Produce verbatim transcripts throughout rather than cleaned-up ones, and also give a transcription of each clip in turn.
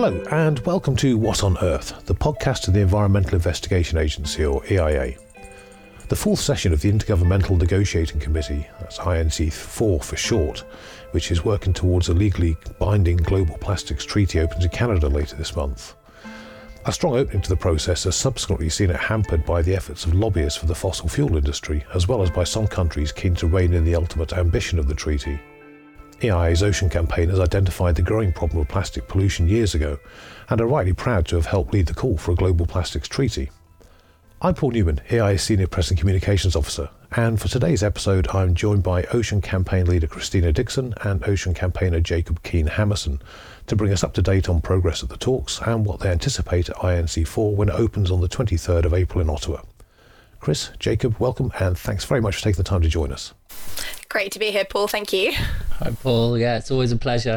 Hello and welcome to What on Earth, the podcast of the Environmental Investigation Agency, or E I A. The fourth session of the Intergovernmental Negotiating Committee, that's I N C four for short, which is working towards a legally binding global plastics treaty, opens in Canada later this month. A strong opening to the process has subsequently seen it hampered by the efforts of lobbyists for the fossil fuel industry, as well as by some countries keen to rein in the ultimate ambition of the treaty. E I A's Ocean Campaign has identified the growing problem of plastic pollution years ago and are rightly proud to have helped lead the call for a global plastics treaty. I'm Paul Newman, E I A's Senior Press and Communications Officer, and for today's episode I'm joined by Ocean Campaign Leader Christina Dixon and Ocean Campaigner Jacob Keane-Hammerson to bring us up to date on progress at the talks and what they anticipate at I N C four when it opens on the twenty-third of April in Ottawa. Chris, Jacob, welcome and thanks very much for taking the time to join us. Great to be here, Paul. Thank you. Hi, Paul. Yeah, it's always a pleasure.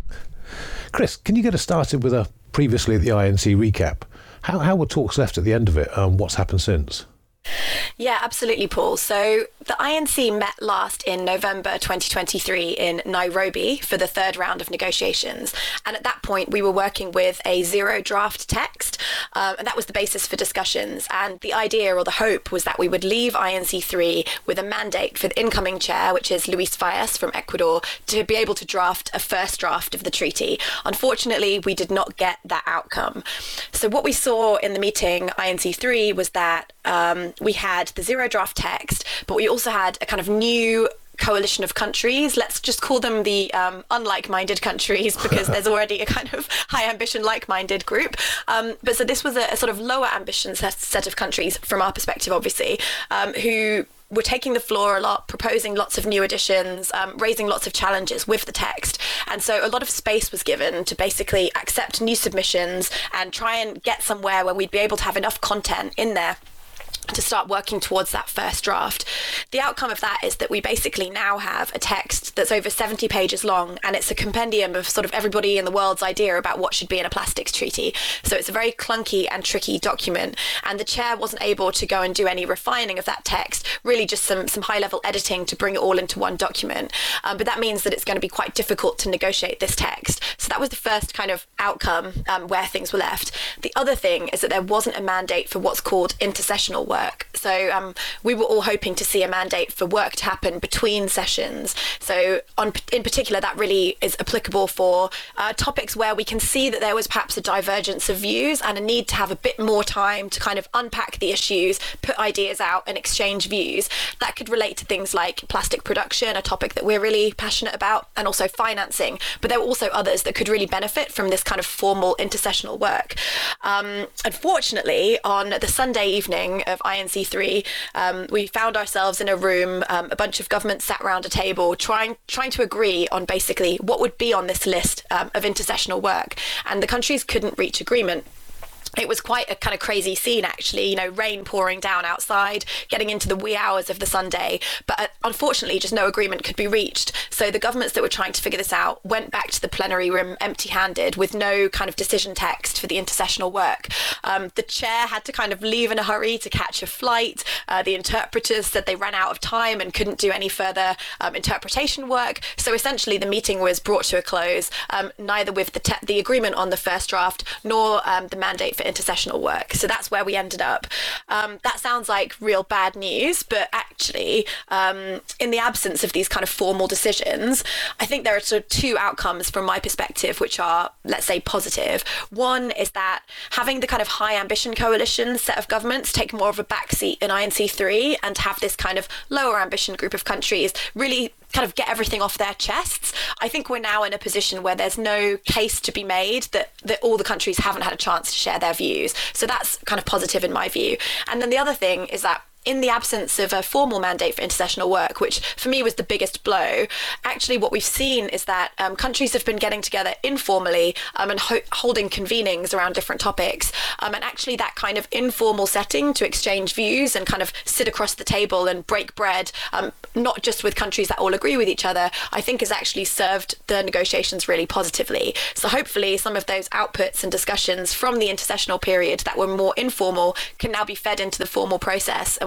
Chris, can you get us started with a previously at the I N C recap? How, how were talks left at the end of it and what's happened since? Yeah, absolutely, Paul. So the I N C met last in November twenty twenty-three in Nairobi for the third round of negotiations. And at that point, we were working with a zero draft text, um, and that was the basis for discussions. And the idea or the hope was that we would leave I N C three with a mandate for the incoming chair, which is Luis Fayez from Ecuador, to be able to draft a first draft of the treaty. Unfortunately, we did not get that outcome. So what we saw in the meeting, I N C three, was that um, we had the zero draft text, but we also had a kind of new coalition of countries. Let's just call them the um, unlike-minded countries because there's already a kind of high ambition like-minded group. Um, but so this was a, a sort of lower ambition set, set of countries from our perspective, obviously, um, who were taking the floor a lot, proposing lots of new additions, um, raising lots of challenges with the text. And so a lot of space was given to basically accept new submissions and try and get somewhere where we'd be able to have enough content in there to start working towards that first draft. The outcome of that is that we basically now have a text that's over seventy pages long, and it's a compendium of sort of everybody in the world's idea about what should be in a plastics treaty. So it's a very clunky and tricky document, and the chair wasn't able to go and do any refining of that text, really just some, some high-level editing to bring it all into one document. Um, but that means that it's going to be quite difficult to negotiate this text. So that was the first kind of outcome um, where things were left. The other thing is that there wasn't a mandate for what's called intersessional work. Work. So um, we were all hoping to see a mandate for work to happen between sessions. So on, in particular, that really is applicable for uh, topics where we can see that there was perhaps a divergence of views and a need to have a bit more time to kind of unpack the issues, put ideas out and exchange views. That could relate to things like plastic production, a topic that we're really passionate about, and also financing. But there were also others that could really benefit from this kind of formal intersessional work. Um, unfortunately, on the Sunday evening of I N C three, um, we found ourselves in a room, um, a bunch of governments sat around a table trying trying to agree on basically what would be on this list um, of intersessional work, and the countries couldn't reach agreement. It was quite a kind of crazy scene, actually, you know, rain pouring down outside, getting into the wee hours of the Sunday. But uh, unfortunately, just no agreement could be reached. So the governments that were trying to figure this out went back to the plenary room empty-handed with no kind of decision text for the intersessional work. Um, the chair had to kind of leave in a hurry to catch a flight. Uh, the interpreters said they ran out of time and couldn't do any further um, interpretation work. So essentially, the meeting was brought to a close, um, neither with the, te- the agreement on the first draft nor um, the mandate for intersessional work. So that's where we ended up. Um, that sounds like real bad news, but actually, um, in the absence of these kind of formal decisions, I think there are sort of two outcomes from my perspective, which are, let's say, positive. One is that having the kind of high ambition coalition set of governments take more of a backseat in I N C three and to have this kind of lower ambition group of countries really kind of get everything off their chests. I think we're now in a position where there's no case to be made that, that all the countries haven't had a chance to share their views. So that's kind of positive in my view. And then the other thing is that in the absence of a formal mandate for intersessional work, which for me was the biggest blow, actually what we've seen is that um, countries have been getting together informally um, and ho- holding convenings around different topics. Um, and actually that kind of informal setting to exchange views and kind of sit across the table and break bread, um, not just with countries that all agree with each other, I think has actually served the negotiations really positively. So hopefully some of those outputs and discussions from the intersessional period that were more informal can now be fed into the formal process, and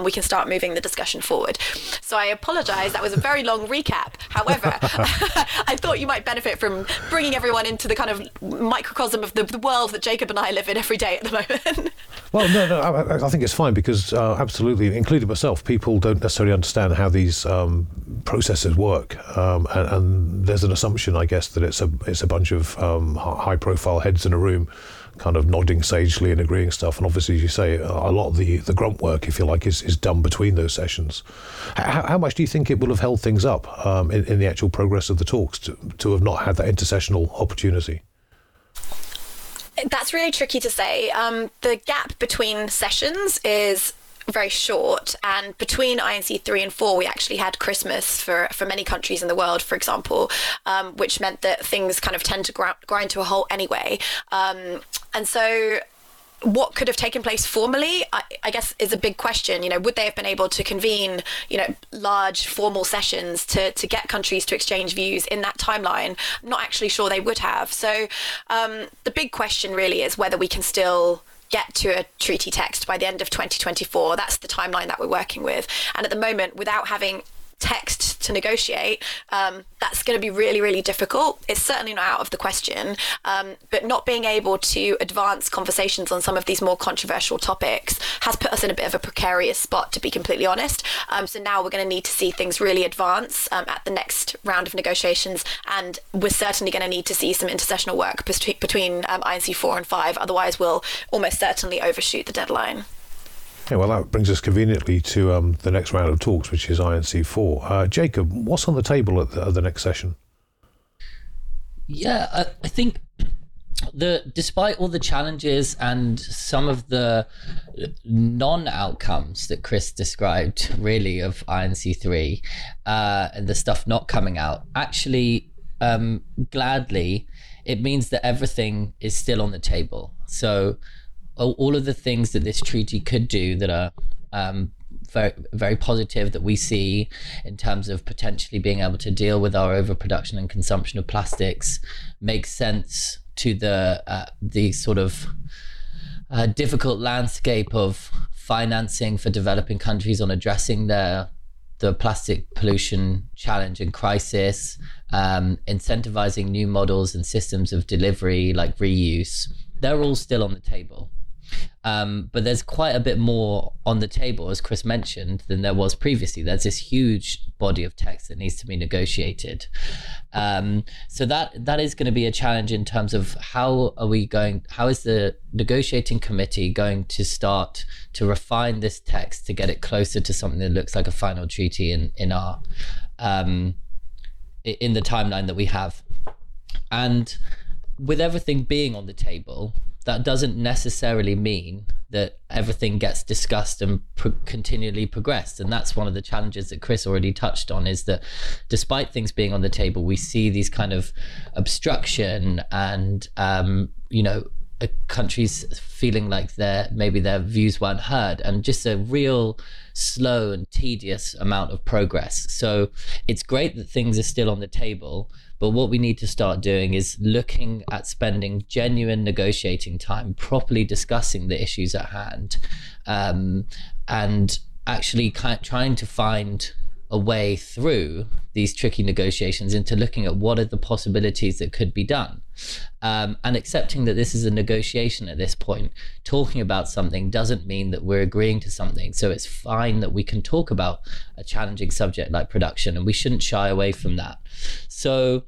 we can start moving the discussion forward. So I apologize, that was a very long recap. However, I thought you might benefit from bringing everyone into the kind of microcosm of the, the world that Jacob and I live in every day at the moment. Well, no, no, I, I think it's fine because uh, absolutely, including myself, people don't necessarily understand how these um, processes work, um, and, and there's an assumption, I guess, that it's a it's a bunch of um, high-profile heads in a room, kind of nodding sagely and agreeing stuff. And obviously, as you say, a lot of the, the grunt work, if you like, is, is done between those sessions. How, how much do you think it will have held things up um, in, in the actual progress of the talks to, to have not had that intersessional opportunity? That's really tricky to say. Um, the gap between sessions is very short, and between I N C three and four we actually had Christmas for for many countries in the world, for example, um, which meant that things kind of tend to grind, grind to a halt anyway, um, and so what could have taken place formally, I, I guess, is a big question. You know, would they have been able to convene, you know, large formal sessions to, to get countries to exchange views in that timeline? I'm not actually sure they would have. So um, the big question really is whether we can still get to a treaty text by the end of twenty twenty-four. That's the timeline that we're working with. And at the moment, without having text to negotiate, um, that's going to be really, really difficult. It's certainly not out of the question, um, but not being able to advance conversations on some of these more controversial topics has put us in a bit of a precarious spot, to be completely honest. Um, so now we're going to need to see things really advance um, at the next round of negotiations, and we're certainly going to need to see some intersessional work between, between um, I N C four and five, otherwise we'll almost certainly overshoot the deadline. Yeah, well, that brings us conveniently to um, the next round of talks, which is I N C four. Uh, Jacob, what's on the table at the, at the next session? Yeah, I, I think the despite all the challenges and some of the non-outcomes that Chris described, really, of I N C three uh, and the stuff not coming out, actually, um, gladly, it means that everything is still on the table. So all of the things that this treaty could do that are um, very, very positive, that we see in terms of potentially being able to deal with our overproduction and consumption of plastics, makes sense to the uh, the sort of uh, difficult landscape of financing for developing countries on addressing their the plastic pollution challenge and crisis, um, incentivizing new models and systems of delivery like reuse. They're all still on the table. Um, but there's quite a bit more on the table, as Chris mentioned, than there was previously. There's this huge body of text that needs to be negotiated. Um, so that that is going to be a challenge in terms of how are we going, how is the negotiating committee going to start to refine this text to get it closer to something that looks like a final treaty in, in our um, in the timeline that we have. And with everything being on the table, that doesn't necessarily mean that everything gets discussed and pro- continually progressed. And that's one of the challenges that Chris already touched on, is that despite things being on the table, we see these kind of obstruction and, um, you know, uh, countries feeling like their maybe their views weren't heard, and just a real slow and tedious amount of progress. So it's great that things are still on the table, but what we need to start doing is looking at spending genuine negotiating time, properly discussing the issues at hand, um, and actually kind of trying to find a way through these tricky negotiations into looking at what are the possibilities that could be done, um, and accepting that this is a negotiation at this point. Talking about something doesn't mean that we're agreeing to something. So it's fine that we can talk about a challenging subject like production, and we shouldn't shy away from that. So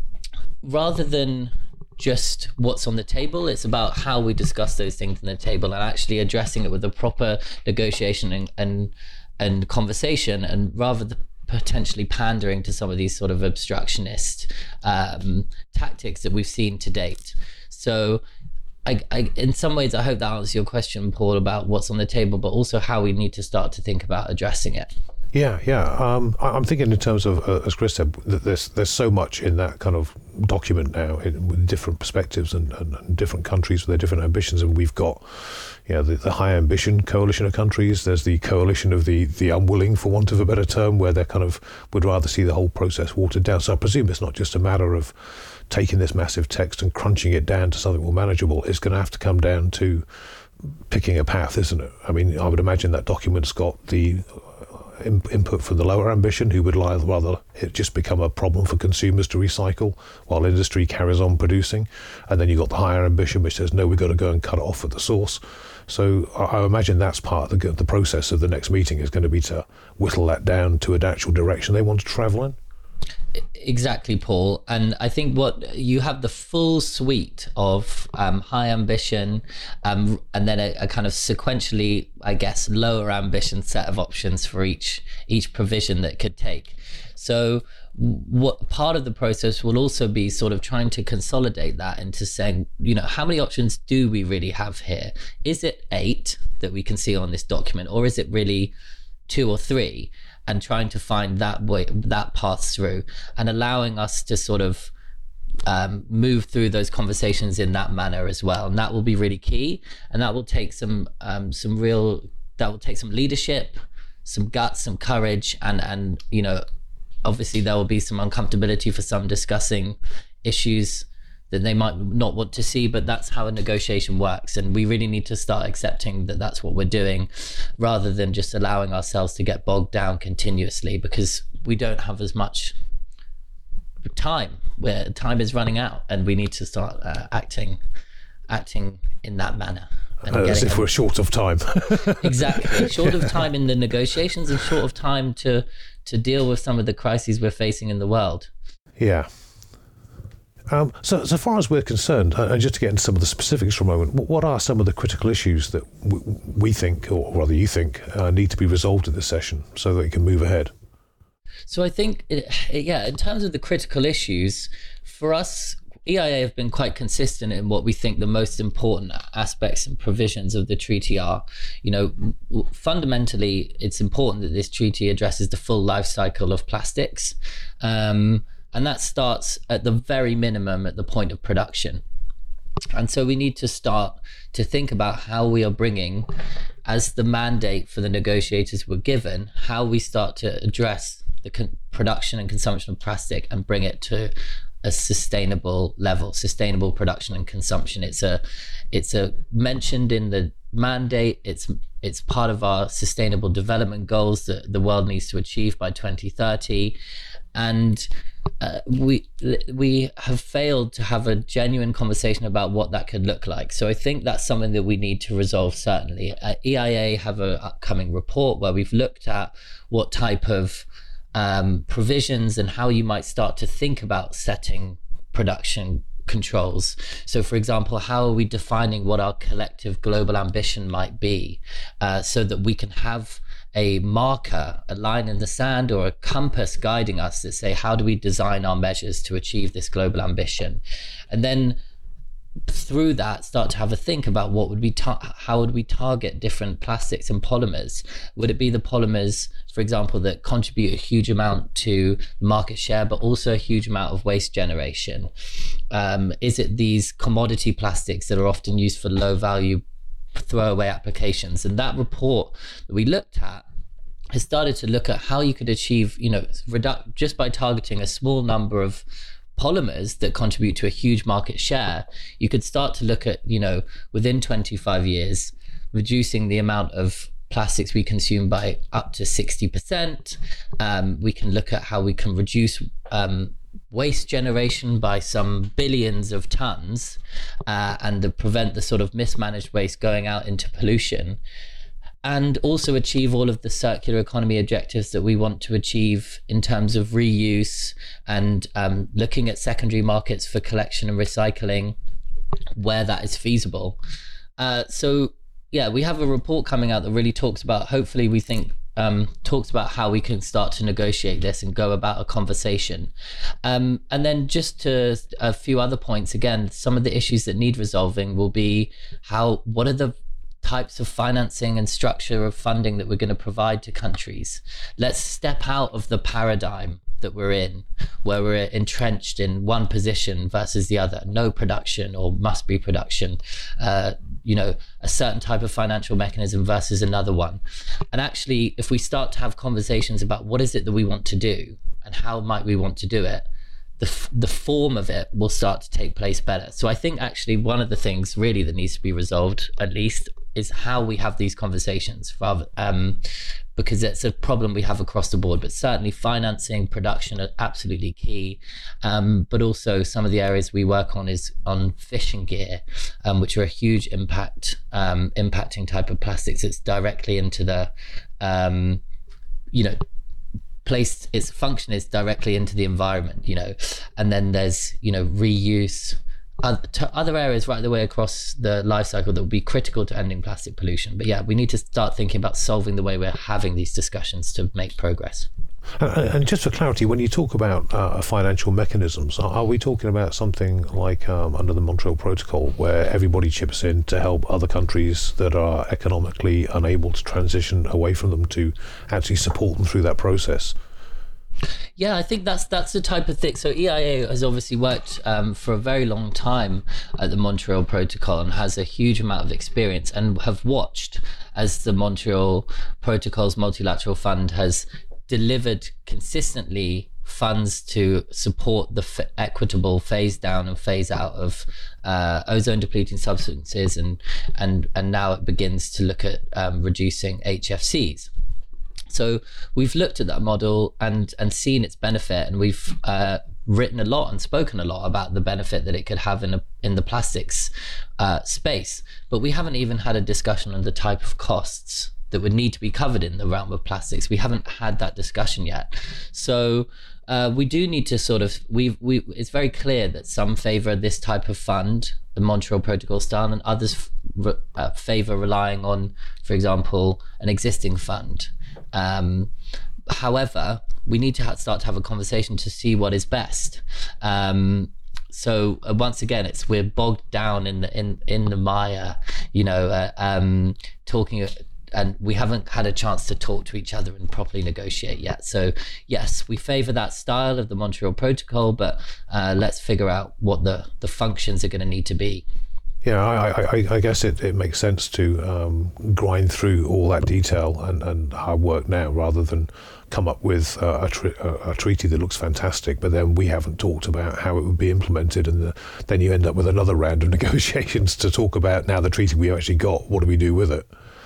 rather than just what's on the table, it's about how we discuss those things on the table and actually addressing it with a proper negotiation and and, and conversation, and rather than potentially pandering to some of these sort of obstructionist um, tactics that we've seen to date. So I, I, in some ways, I hope that answers your question, Paul, about what's on the table, but also how we need to start to think about addressing it. Yeah, yeah. Um, I, I'm thinking in terms of, uh, as Chris said, that there's there's so much in that kind of document now, in, with different perspectives and, and, and different countries with their different ambitions. And we've got, you know, the, the high ambition coalition of countries. There's the coalition of the the unwilling, for want of a better term, where they kind of would rather see the whole process watered down. So I presume it's not just a matter of taking this massive text and crunching it down to something more manageable. It's going to have to come down to picking a path, isn't it? I mean, I would imagine that document's got the in, input from the lower ambition, who would rather it just become a problem for consumers to recycle while industry carries on producing. And then you've got the higher ambition, which says, no, we've got to go and cut it off at the source. So I, I imagine that's part of the, the process of the next meeting is going to be to whittle that down to an actual direction they want to travel in. Exactly, Paul. And I think what you have the full suite of um, high ambition um, and then a, a kind of sequentially, I guess, lower ambition set of options for each each provision that could take. So what part of the process will also be sort of trying to consolidate that into saying, you know, how many options do we really have here? Is it eight that we can see on this document, or is it really two or three? And trying to find that way, that path through, and allowing us to sort of um, move through those conversations in that manner as well. And that will be really key. And that will take some um, some real, that will take some leadership, some guts, some courage, and and you know, obviously there will be some uncomfortability for some discussing issues that they might not want to see, but that's how a negotiation works. And we really need to start accepting that that's what we're doing, rather than just allowing ourselves to get bogged down continuously, because we don't have as much time, where time is running out, and we need to start uh, acting acting in that manner. And uh, as if them. we're short of time. Exactly, short of time in the negotiations, and short of time to, to deal with some of the crises we're facing in the world. Yeah. Um, so, so far as we're concerned, uh, and just to get into some of the specifics for a moment, what are some of the critical issues that w- we think, or rather you think, uh, need to be resolved at this session so that it can move ahead? So I think, it, yeah, in terms of the critical issues, for us, E I A have been quite consistent in what we think the most important aspects and provisions of the treaty are. You know, fundamentally, it's important that this treaty addresses the full life cycle of plastics. Um, And that starts at the very minimum at the point of production. And so we need to start to think about how we are bringing, as the mandate for the negotiators were given, how we start to address the con- production and consumption of plastic and bring it to a sustainable level, sustainable production and consumption. It's a, it's a mentioned in the mandate. It's it's part of our sustainable development goals that the world needs to achieve by twenty thirty. And uh, we we have failed to have a genuine conversation about what that could look like. So I think that's something that we need to resolve, certainly. Uh, E I A have an upcoming report where we've looked at what type of um, provisions and how you might start to think about setting production controls. So, for example, how are we defining what our collective global ambition might be, uh, so that we can have a marker, a line in the sand, or a compass guiding us that say, how do we design our measures to achieve this global ambition? And then through that, start to have a think about what would we ta- how would we target different plastics and polymers? Would it be the polymers, for example, that contribute a huge amount to market share, but also a huge amount of waste generation? Um, is it these commodity plastics that are often used for low value throwaway applications? And that report that we looked at has started to look at how you could achieve, you know, redu- just by targeting a small number of polymers that contribute to a huge market share, you could start to look at, you know, within twenty-five years, reducing the amount of plastics we consume by up to sixty percent. Um, we can look at how we can reduce um, waste generation by some billions of tons, uh, and the, prevent the sort of mismanaged waste going out into pollution, and also achieve all of the circular economy objectives that we want to achieve in terms of reuse and um, looking at secondary markets for collection and recycling where that is feasible. Uh, so yeah, we have a report coming out that really talks about, hopefully we think, um, talks about how we can start to negotiate this and go about a conversation. Um, and then just to a few other points, again, some of the issues that need resolving will be how, what are the types of financing and structure of funding that we're going to provide to countries? Let's step out of the paradigm that we're in, where we're entrenched in one position versus the other, no production or must be production, uh, you know, a certain type of financial mechanism versus another one. And actually, if we start to have conversations about what is it that we want to do and how might we want to do it, the f- the form of it will start to take place better. So I think actually one of the things really that needs to be resolved, at least is how we have these conversations, rather um, because it's a problem we have across the board. But certainly financing, production are absolutely key. Um, but also some of the areas we work on is on fishing gear, um, which are a huge impact, um, impacting type of plastics. It's directly into the, um, you know, placed, its function is directly into the environment, you know, and then there's, you know, reuse, to other areas right the way across the life cycle that will be critical to ending plastic pollution. But yeah, we need to start thinking about solving the way we're having these discussions to make progress. And, and just for clarity, when you talk about uh, financial mechanisms, are, are we talking about something like um, under the Montreal Protocol, where everybody chips in to help other countries that are economically unable to transition away from them, to actually support them through that process? Yeah, I think that's that's the type of thing. So E I A has obviously worked um, for a very long time at the Montreal Protocol and has a huge amount of experience, and have watched as the Montreal Protocol's multilateral fund has delivered consistently funds to support the f- equitable phase down and phase out of uh, ozone depleting substances, and and and now it begins to look at um, reducing H F Cs. So we've looked at that model and and seen its benefit, and we've uh, written a lot and spoken a lot about the benefit that it could have in a, in the plastics uh, space. But we haven't even had a discussion on the type of costs that would need to be covered in the realm of plastics. We haven't had that discussion yet. So uh, we do need to sort of, we we it's very clear that some favor this type of fund, the Montreal Protocol style, and others f- uh, favor relying on, for example, an existing fund. Um, however, we need to ha- start to have a conversation to see what is best. Um, so uh, once again, it's we're bogged down in the in in the mire, you know, uh, um, talking, and we haven't had a chance to talk to each other and properly negotiate yet. So yes, we favour that style of the Montreal Protocol, but uh, let's figure out what the the functions are going to need to be. Yeah, I, I, I guess it, it makes sense to um, grind through all that detail and, and hard work now, rather than come up with uh, a, tre- a treaty that looks fantastic, but then we haven't talked about how it would be implemented, and the, then you end up with another round of negotiations to talk about, now the treaty we actually got, what do we do with it?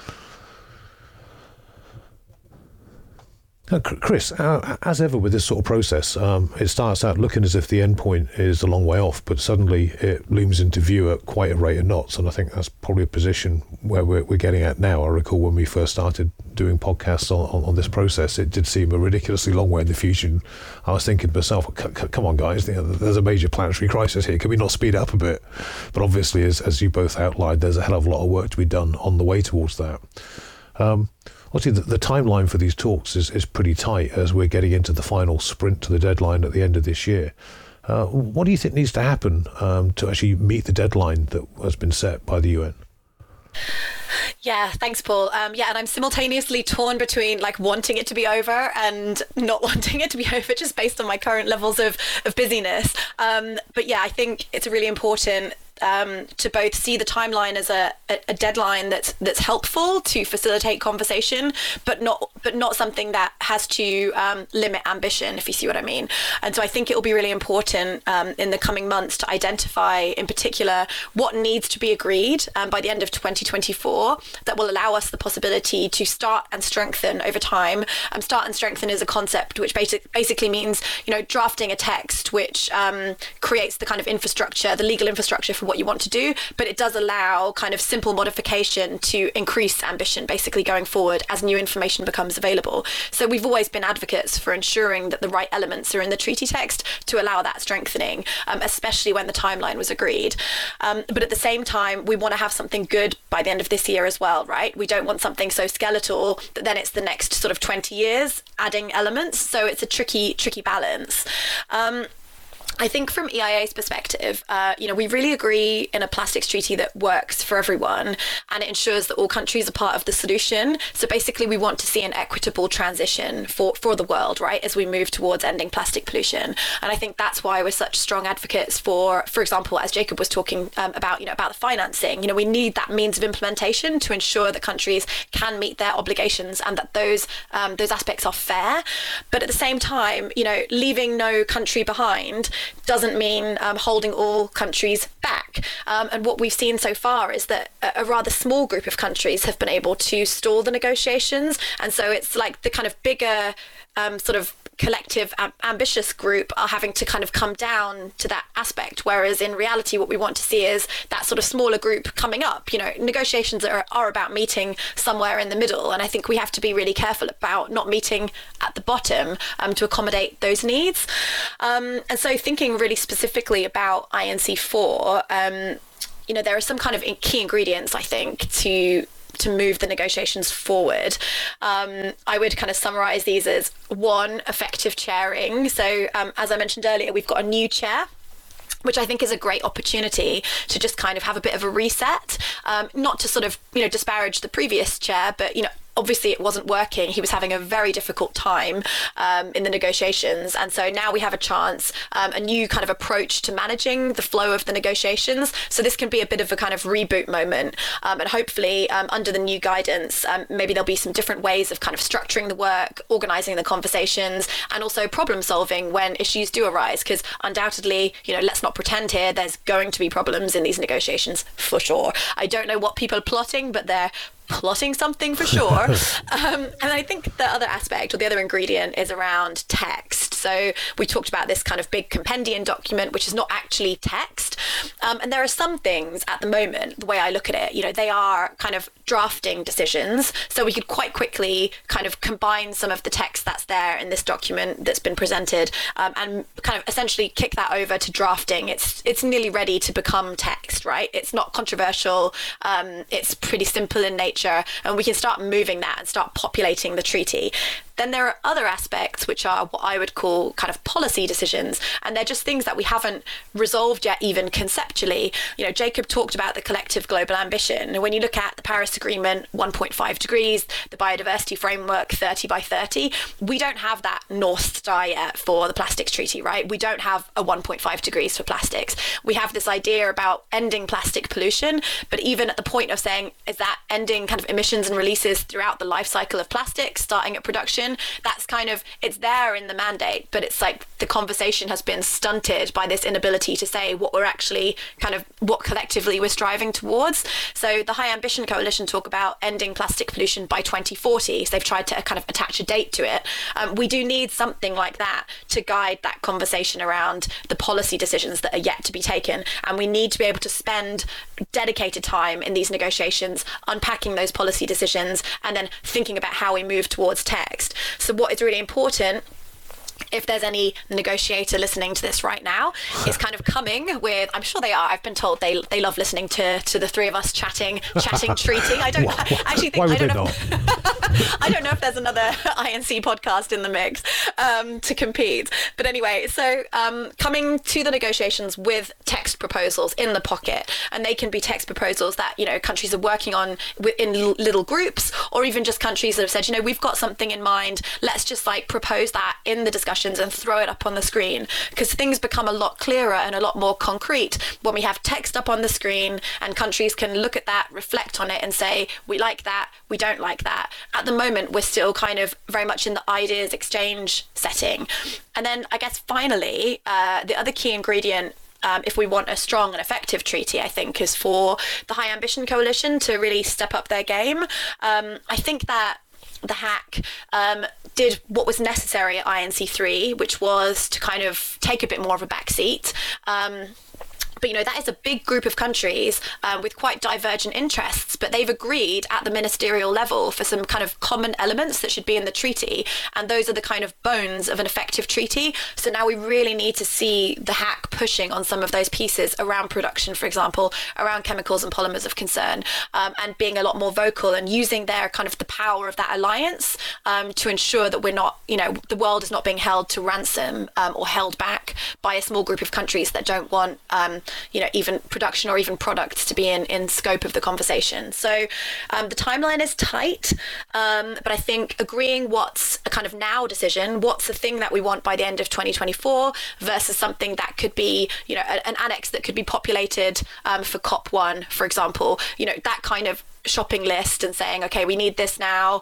Uh, Chris, uh, as ever with this sort of process, um, it starts out looking as if the end point is a long way off, but suddenly it looms into view at quite a rate of knots, and I think that's probably a position where we're, we're getting at now. I recall when we first started doing podcasts on, on, on this process, it did seem a ridiculously long way in the future. I was thinking to myself, come on guys, you know, there's a major planetary crisis here, can we not speed up a bit? But obviously, as, as you both outlined, there's a hell of a lot of work to be done on the way towards that. Um, Obviously, the, the timeline for these talks is, is pretty tight, as we're getting into the final sprint to the deadline at the end of this year. Uh, what do you think needs to happen um, to actually meet the deadline that has been set by the U N? Yeah, thanks, Paul. Um, yeah, and I'm simultaneously torn between like wanting it to be over and not wanting it to be over, just based on my current levels of, of busyness. Um, but yeah, I think it's really important Um, to both see the timeline as a, a, a deadline that's that's helpful to facilitate conversation, but not but not something that has to um, limit ambition, if you see what I mean. And so I think it will be really important um, in the coming months to identify, in particular, what needs to be agreed um, by the end of twenty twenty-four that will allow us the possibility to start and strengthen over time. Um, start and strengthen is a concept which basic, basically means, you know, drafting a text which um, creates the kind of infrastructure, the legal infrastructure for what you want to do, but it does allow kind of simple modification to increase ambition basically going forward as new information becomes available. So we've always been advocates for ensuring that the right elements are in the treaty text to allow that strengthening, um, especially when the timeline was agreed. Um, but at the same time, we want to have something good by the end of this year as well, right? We don't want something so skeletal that then it's the next sort of twenty years adding elements. So it's a tricky, tricky balance. Um, I think from E I A's perspective, uh, you know, we really agree in a plastics treaty that works for everyone, and it ensures that all countries are part of the solution. So basically, we want to see an equitable transition for, for the world, right, as we move towards ending plastic pollution. And I think that's why we're such strong advocates for, for example, as Jacob was talking um, about, you know, about the financing. You know, we need that means of implementation to ensure that countries can meet their obligations and that those um, those aspects are fair. But at the same time, you know, leaving no country behind doesn't mean um, holding all countries back. Um, and what we've seen so far is that a, a rather small group of countries have been able to stall the negotiations. And so it's like the kind of bigger um, sort of collective um, ambitious group are having to kind of come down to that aspect, whereas in reality what we want to see is that sort of smaller group coming up. You know, negotiations are, are about meeting somewhere in the middle, and I think we have to be really careful about not meeting at the bottom um, to accommodate those needs. Um, and so thinking really specifically about I N C four, um, you know, there are some kind of key ingredients, I think, to to move the negotiations forward. Um, I would kind of summarize these as one, effective chairing. So um, as I mentioned earlier, we've got a new chair, which I think is a great opportunity to just kind of have a bit of a reset, um, not to sort of, you know, disparage the previous chair, but, you know, obviously it wasn't working. He was having a very difficult time um, in the negotiations. And so now we have a chance, um, a new kind of approach to managing the flow of the negotiations. So this can be a bit of a kind of reboot moment. Um, and hopefully um, under the new guidance, um, maybe there'll be some different ways of kind of structuring the work, organizing the conversations, and also problem solving when issues do arise. Because undoubtedly, you know, let's not pretend here, there's going to be problems in these negotiations for sure. I don't know what people are plotting, but they're plotting something for sure. um, and I think the other aspect or the other ingredient is around text. So we talked about this kind of big compendium document, which is not actually text. Um, and there are some things at the moment, the way I look at it, you know, they are kind of drafting decisions. So we could quite quickly kind of combine some of the text that's there in this document that's been presented um, and kind of essentially kick that over to drafting. It's it's nearly ready to become text, right? It's not controversial. Um, it's pretty simple in nature, and we can start moving that and start populating the treaty. Then there are other aspects which are what I would call kind of policy decisions, and they're just things that we haven't resolved yet, even conceptually. You know, Jacob talked about the collective global ambition. And when you look at the Paris Agreement, one point five degrees, the biodiversity framework, thirty by thirty, we don't have that North Star yet for the plastics treaty, right? We don't have a one point five degrees for plastics. We have this idea about ending plastic pollution, but even at the point of saying, is that ending kind of emissions and releases throughout the life cycle of plastics, starting at production? That's kind of, it's there in the mandate, but it's like the conversation has been stunted by this inability to say what we're actually kind of, what collectively we're striving towards. So the High Ambition Coalition talk about ending plastic pollution by twenty forty. So they've tried to kind of attach a date to it. Um, we do need something like that to guide that conversation around the policy decisions that are yet to be taken. And we need to be able to spend dedicated time in these negotiations unpacking those policy decisions and then thinking about how we move towards text. So what is really important, if there's any negotiator listening to this right now, is kind of coming with, I'm sure they are, I've been told they they love listening to to the three of us chatting chatting treating. I don't I actually think I don't know if, I don't know if there's another I N C podcast in the mix um, to compete. But anyway, so um, coming to the negotiations with text proposals in the pocket, and they can be text proposals that, you know, countries are working on in little groups, or even just countries that have said, you know, we've got something in mind, let's just like propose that in the discussions and throw it up on the screen, because things become a lot clearer and a lot more concrete when we have text up on the screen and countries can look at that, reflect on it and say, we like that, we don't like that. At the moment, we're still kind of very much in the ideas exchange setting. And then I guess finally, uh, the other key ingredient Um, if we want a strong and effective treaty, I think, is for the High Ambition Coalition to really step up their game. Um, I think that the hack um, did what was necessary at I N C three, which was to kind of take a bit more of a backseat. Um, But, you know, that is a big group of countries um, with quite divergent interests, but they've agreed at the ministerial level for some kind of common elements that should be in the treaty. And those are the kind of bones of an effective treaty. So now we really need to see the hack pushing on some of those pieces around production, for example, around chemicals and polymers of concern, um, and being a lot more vocal and using their kind of the power of that alliance um, to ensure that we're not, you know, the world is not being held to ransom um, or held back by a small group of countries that don't want um, you know, even production or even products to be in, in scope of the conversation. So um, the timeline is tight, um, but I think agreeing what's a kind of now decision, what's the thing that we want by the end of twenty twenty-four versus something that could be, you know, a, an annex that could be populated um, for COP one, for example, you know, that kind of shopping list and saying, okay, we need this now.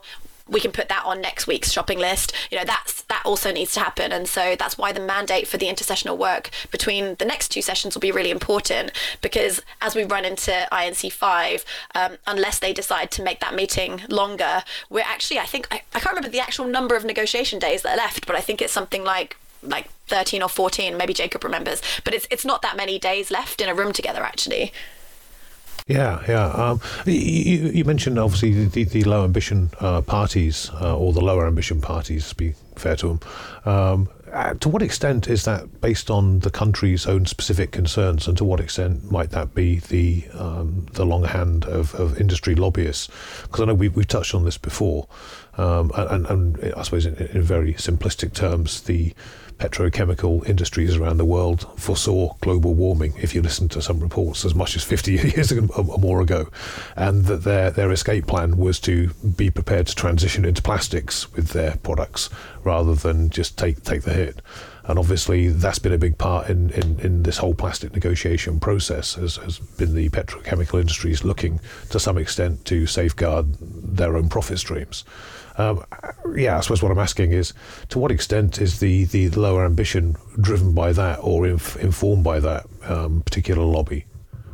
we can put that on next week's shopping list. You know, that's that also needs to happen. And so that's why the mandate for the intersessional work between the next two sessions will be really important, because as we run into I N C five, um, unless they decide to make that meeting longer, we're actually, I think, I, I can't remember the actual number of negotiation days that are left, but I think it's something like like thirteen or fourteen, maybe Jacob remembers, but it's it's not that many days left in a room together, actually. Yeah, yeah. Um, you, you mentioned obviously the, the low ambition uh, parties, uh, or the lower ambition parties, to be fair to them. Um, uh, to what extent is that based on the country's own specific concerns, and to what extent might that be the um, the long hand of, of industry lobbyists? Because I know we, we've touched on this before, um, and, and I suppose in, in very simplistic terms, the petrochemical industries around the world foresaw global warming, if you listen to some reports, as much as fifty years or more ago, and that their their escape plan was to be prepared to transition into plastics with their products rather than just take take the hit. And obviously that's been a big part in, in, in this whole plastic negotiation process, has, has been the petrochemical industries looking to some extent to safeguard their own profit streams. Um, yeah, I suppose what I'm asking is, to what extent is the, the lower ambition driven by that, or inf- informed by that um, particular lobby?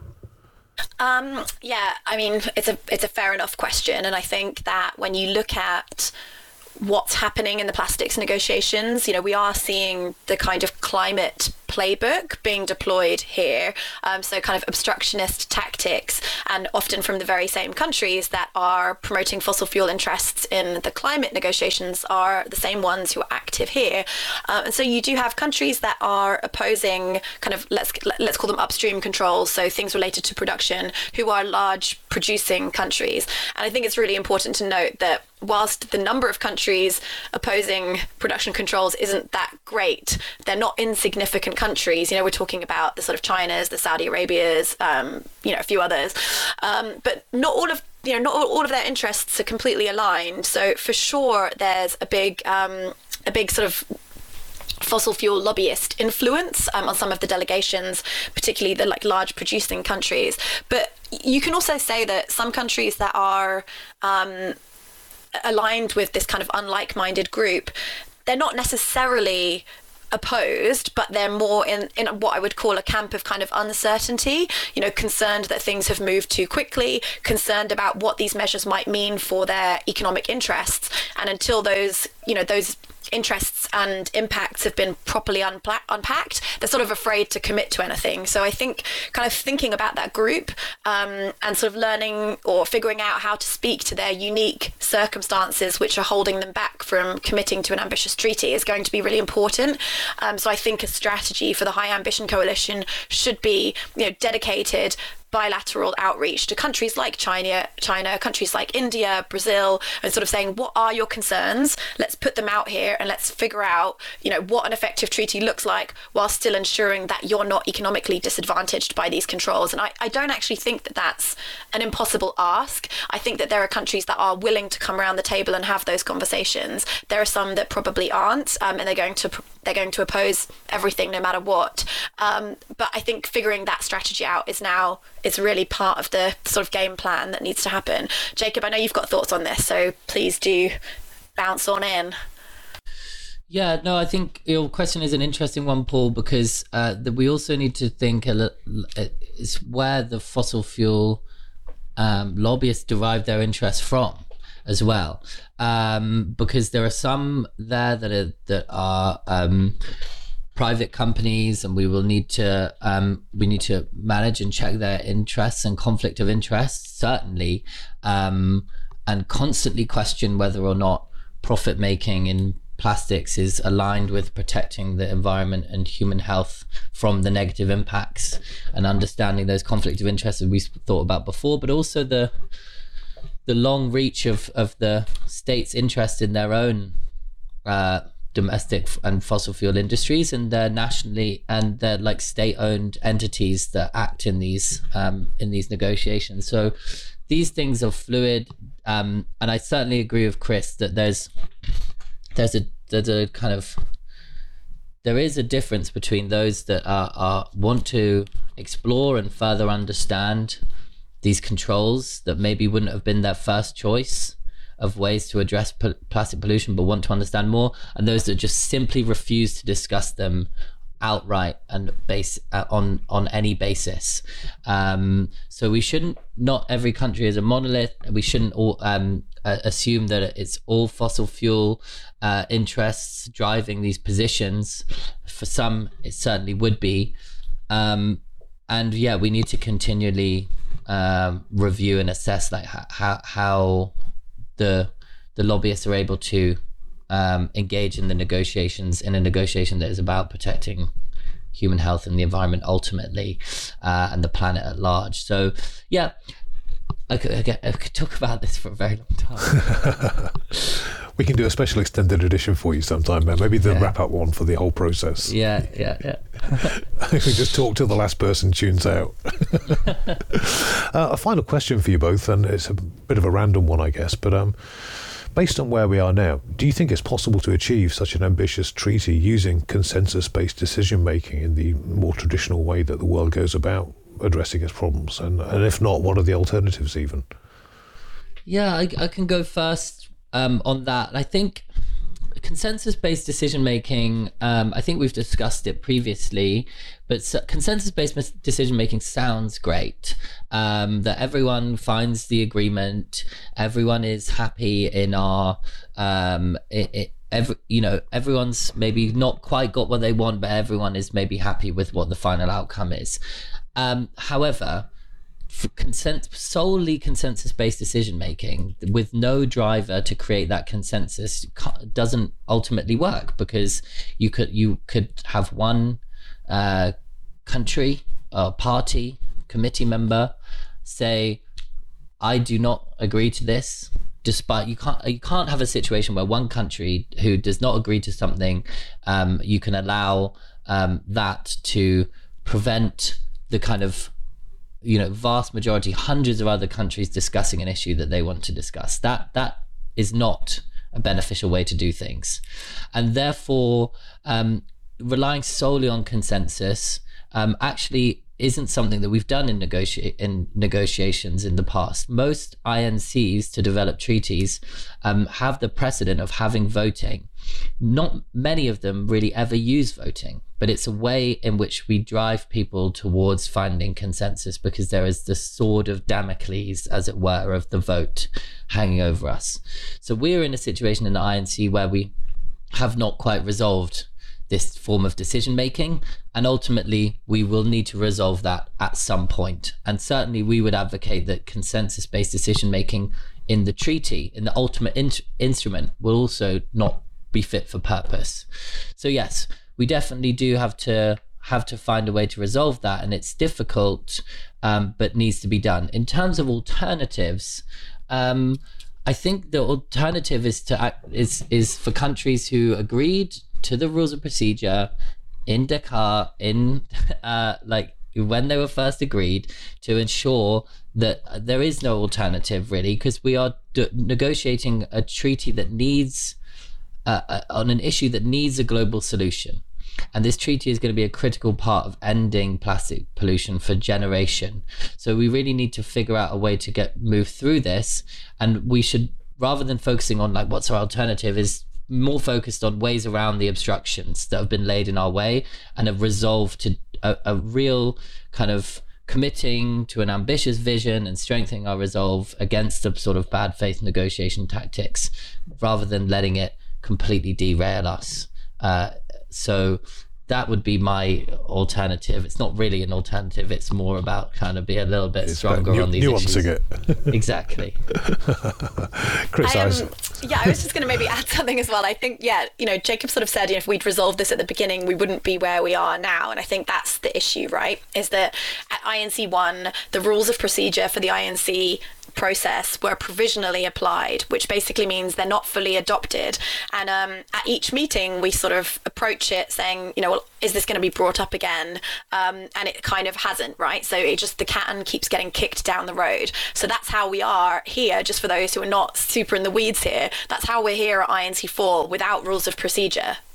Um, yeah, I mean, it's a it's a fair enough question, and I think that when you look at what's happening in the plastics negotiations, you know, we are seeing the kind of climate playbook being deployed here. Um, so kind of obstructionist tactics, and often from the very same countries that are promoting fossil fuel interests in the climate negotiations are the same ones who are active here. Uh, and so you do have countries that are opposing kind of, let's let's call them upstream controls, so things related to production, who are large producing countries. And I think it's really important to note that whilst the number of countries opposing production controls isn't that great, they're not insignificant countries. You know, we're talking about the sort of Chinas, the Saudi Arabias, um, you know, a few others. Um, but not all of, you know, not all, all of their interests are completely aligned. So for sure, there's a big, um, a big sort of fossil fuel lobbyist influence um, on some of the delegations, particularly the like large producing countries. But you can also say that some countries that are um, aligned with this kind of unlike-minded group, they're not necessarily opposed, but they're more in, in what I would call a camp of kind of uncertainty, you know, concerned that things have moved too quickly, concerned about what these measures might mean for their economic interests. And until those, you know, those interests and impacts have been properly unpla- unpacked, they're sort of afraid to commit to anything. So I think kind of thinking about that group um, and sort of learning or figuring out how to speak to their unique circumstances which are holding them back from committing to an ambitious treaty is going to be really important. Um, so I think a strategy for the High Ambition Coalition should be, you know, dedicated bilateral outreach to countries like China, China, countries like India, Brazil, and sort of saying, what are your concerns? Let's put them out here and let's figure out, you know, what an effective treaty looks like while still ensuring that you're not economically disadvantaged by these controls. And I, I don't actually think that that's an impossible ask. I think that there are countries that are willing to come around the table and have those conversations. There are some that probably aren't, um, and they're going to they're going to oppose everything no matter what. Um, but I think figuring that strategy out is now is really part of the sort of game plan that needs to happen. Jacob, I know you've got thoughts on this, so please do bounce on in. Yeah, no, I think your question is an interesting one, Paul, because uh, that we also need to think a little, it's where the fossil fuel um, lobbyists derive their interest from as well, um, because there are some there that are that are um, private companies, and we will need to um, we need to manage and check their interests and conflict of interest, certainly, um, and constantly question whether or not profit making in plastics is aligned with protecting the environment and human health from the negative impacts, and understanding those conflict of interest that we thought about before, but also the the long reach of, of the state's interest in their own uh, domestic and fossil fuel industries, and their nationally and their like state-owned entities that act in these um, in these negotiations. So these things are fluid, um, and I certainly agree with Chris that there's there's a there's a kind of there is a difference between those that are, are want to explore and further understand these controls that maybe wouldn't have been their first choice of ways to address p- plastic pollution but want to understand more, and those that just simply refuse to discuss them outright and base uh, on on any basis. Um, so we shouldn't, not every country is a monolith. We shouldn't all um, uh, assume that it's all fossil fuel uh, interests driving these positions. For some, it certainly would be. Um, and yeah, we need to continually um, review and assess like how how the the lobbyists are able to um, engage in the negotiations in a negotiation that is about protecting human health and the environment ultimately, uh, and the planet at large. So yeah, I could, I could, I could talk about this for a very long time. We can do a special extended edition for you sometime, man. Maybe the Yeah. wrap up one for the whole process. Yeah, yeah, yeah. We just talk till the last person tunes out. uh, a final question for you both, and it's a bit of a random one, I guess, but um, based on where we are now, do you think it's possible to achieve such an ambitious treaty using consensus-based decision-making in the more traditional way that the world goes about addressing its problems? And, and if not, what are the alternatives even? Yeah, I, I can go first um, on that. I think consensus-based decision-making, um, I think we've discussed it previously, but s- consensus-based decision-making sounds great, um, that everyone finds the agreement, everyone is happy in our, um, it, it, every, you know, everyone's maybe not quite got what they want, but everyone is maybe happy with what the final outcome is. Um, however, for consent solely consensus-based decision-making with no driver to create that consensus doesn't ultimately work, because you could you could have one uh, country or party committee member say, I do not agree to this, despite you can't you can't have a situation where one country who does not agree to something, um, you can allow um, that to prevent the kind of, you know, vast majority, hundreds of other countries discussing an issue that they want to discuss. That that is not a beneficial way to do things, and therefore um, relying solely on consensus um, actually isn't something that we've done in negotiate in negotiations in the past. Most I N Cs to develop treaties um, have the precedent of having voting. Not many of them really ever use voting, but it's a way in which we drive people towards finding consensus, because there is the sword of Damocles, as it were, of the vote hanging over us. So we're in a situation in the I N C where we have not quite resolved this form of decision making, and ultimately we will need to resolve that at some point. And certainly we would advocate that consensus-based decision making in the treaty, in the ultimate in- instrument, will also not be fit for purpose. So yes, we definitely do have to have to find a way to resolve that, and it's difficult, um, but needs to be done. In terms of alternatives, um, I think the alternative is to act, is is for countries who agreed to the rules of procedure in Dakar, in uh, like when they were first agreed, to ensure that there is no alternative really, because we are d- negotiating a treaty that needs uh, uh, on an issue that needs a global solution. And this treaty is going to be a critical part of ending plastic pollution for generation. So we really need to figure out a way to get move through this. And we should, rather than focusing on like what's our alternative, is more focused on ways around the obstructions that have been laid in our way, and a resolve to a, a real kind of committing to an ambitious vision and strengthening our resolve against the sort of bad faith negotiation tactics, rather than letting it completely derail us. Uh, so that would be my alternative. It's not really an alternative. It's more about kind of be a little bit It's stronger nu- on these nuancing issues. it. Exactly. Chris, I, I um, was- yeah, I was just going to maybe add something as well. I think, yeah, you know, Jacob sort of said, you know, if we'd resolved this at the beginning, we wouldn't be where we are now. And I think that's the issue, right? Is that at I N C one, the rules of procedure for the I N C process were provisionally applied, which basically means they're not fully adopted. And um, at each meeting, we sort of approach it saying, you know, well, is this going to be brought up again? Um, and it kind of hasn't, right? So it just, the can keeps getting kicked down the road. So that's how we are here, just for those who are not super in the weeds here. That's how we're here at I N C four without rules of procedure being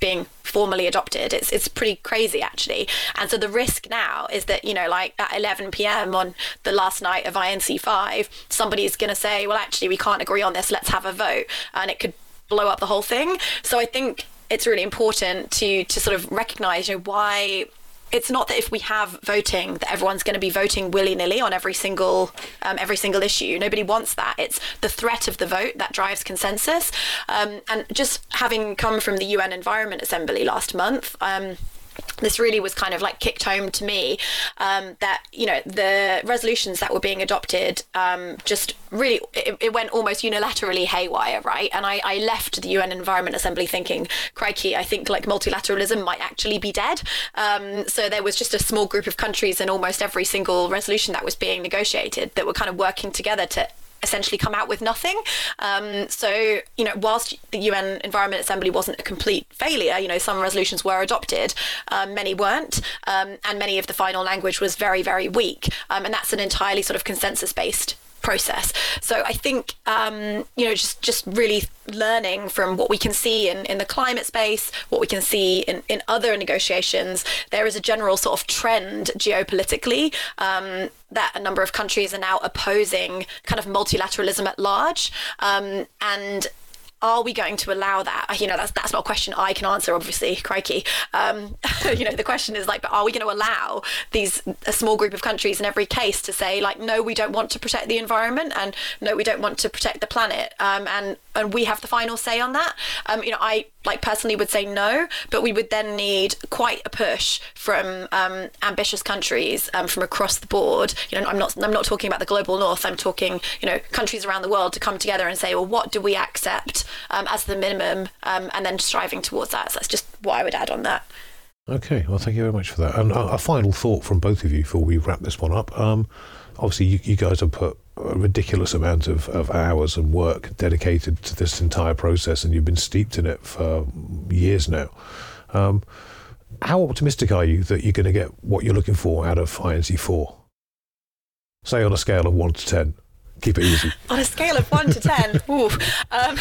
formally adopted. It's it's pretty crazy, actually. And so the risk now is that, you know, like at eleven p.m. on the last night of I N C five, somebody's going to say, well, actually, we can't agree on this. Let's have a vote. And it could blow up the whole thing. So I think it's really important to to sort of recognize, you know, why it's not that if we have voting that everyone's going to be voting willy-nilly on every single um, every single issue. Nobody wants that. It's the threat of the vote that drives consensus. Um, and just having come from the U N Environment Assembly last month, um, this really was kind of like kicked home to me, um, that, you know, the resolutions that were being adopted um, just really, it, it went almost unilaterally haywire, right? And I, I left the U N Environment Assembly thinking, crikey, I think like multilateralism might actually be dead. Um, so there was just a small group of countries in almost every single resolution that was being negotiated that were kind of working together to essentially come out with nothing. Um, so, you know, whilst the U N Environment Assembly wasn't a complete failure, you know, some resolutions were adopted, um, many weren't, um, and many of the final language was very, very weak. Um, and that's an entirely sort of consensus-based process. So I think, um, you know, just, just really learning from what we can see in, in the climate space, what we can see in, in other negotiations, there is a general sort of trend geopolitically um, that a number of countries are now opposing kind of multilateralism at large. Um, and are we going to allow that? You know, that's that's not a question I can answer, obviously, crikey. Um, you know, the question is like, but are we going to allow these, a small group of countries in every case to say like, no, we don't want to protect the environment, and no, we don't want to protect the planet, um, and and we have the final say on that? Um, you know, I like personally would say no, but we would then need quite a push from um, ambitious countries um, from across the board. You know, I'm not I'm not talking about the global north. I'm talking, you know, countries around the world to come together and say, well, what do we accept Um, as the minimum, um, and then striving towards that. So that's just what I would add on that. Okay, well, thank you very much for that. And a, a final thought from both of you before we wrap this one up. Um, obviously, you, you guys have put a ridiculous amount of, of hours and work dedicated to this entire process, and you've been steeped in it for years now. Um, how optimistic are you that you're going to get what you're looking for out of I N C four? Say on a scale of one to ten. Keep it easy. On a scale of one to ten, ooh, um,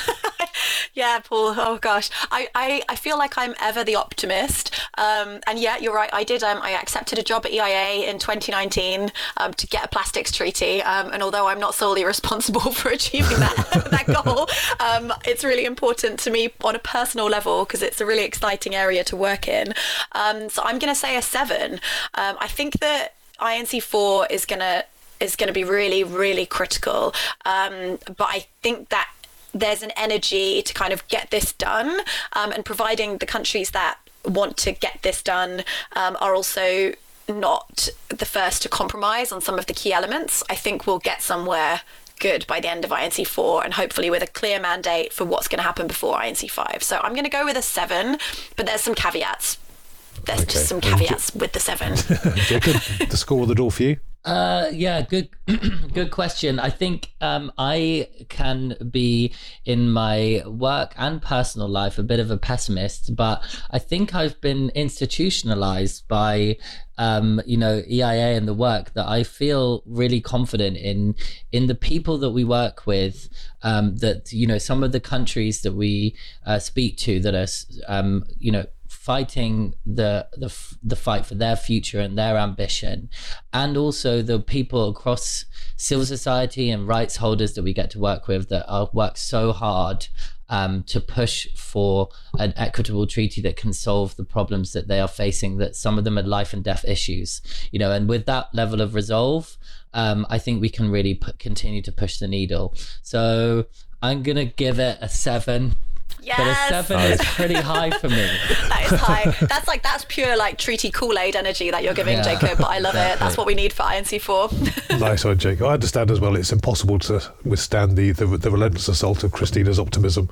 yeah, Paul. Oh gosh, I, I, I feel like I'm ever the optimist. Um, and yeah, you're right. I did. Um, I accepted a job at E I A in twenty nineteen um, to get a plastics treaty. Um, and although I'm not solely responsible for achieving that that goal, um, it's really important to me on a personal level because it's a really exciting area to work in. Um, so I'm going to say a seven. Um, I think that I N C four is going to is going to be really, really critical. Um, but I think that there's an energy to kind of get this done, um, and providing the countries that want to get this done um, are also not the first to compromise on some of the key elements, I think we'll get somewhere good by the end of I N C four, and hopefully with a clear mandate for what's going to happen before I N C five. So I'm going to go with a seven, but there's some caveats. There's okay. just some caveats J- with the seven. Jacob, the score of the door for you? Uh, yeah, good, good question. I think um, I can be in my work and personal life a bit of a pessimist, but I think I've been institutionalized by, um, you know, E I A and the work that I feel really confident in, in the people that we work with, um, that, you know, some of the countries that we uh, speak to that are, um, you know, fighting the, the the fight for their future and their ambition, and also the people across civil society and rights holders that we get to work with that are work so hard um, to push for an equitable treaty that can solve the problems that they are facing, that some of them are life and death issues, you know, and with that level of resolve, um, I think we can really p- continue to push the needle. So I'm gonna give it a seven. Yes. But a seven nice. Is pretty high for me. That is high. That's like that's pure like treaty Kool-Aid energy that you're giving, yeah. Jacob. But I love exactly. it. That's what we need for I N C four. Nice one, Jacob. I understand as well. It's impossible to withstand the the, the relentless assault of Christina's optimism.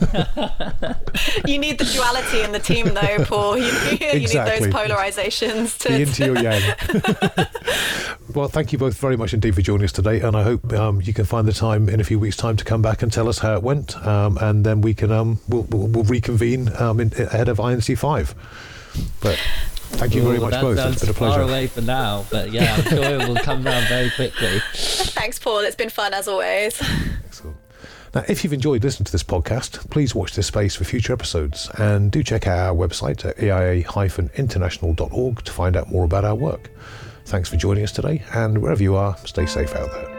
You need the duality in the team, though, Paul. You, you exactly. need those polarizations to the yin to your yang. Well, thank you both very much indeed for joining us today, and I hope um, you can find the time in a few weeks' time to come back and tell us how it went, um, and then we can um, we'll, we'll, we'll reconvene um, in, ahead of I N C five. But thank you very Ooh, much that both. It's been a pleasure. Far away for now, but yeah, I'm sure it will come round very quickly. Thanks, Paul. It's been fun as always. Excellent. Now, if you've enjoyed listening to this podcast, please watch this space for future episodes, and do check out our website at A I A dash international dot org to find out more about our work. Thanks for joining us today, and wherever you are, stay safe out there.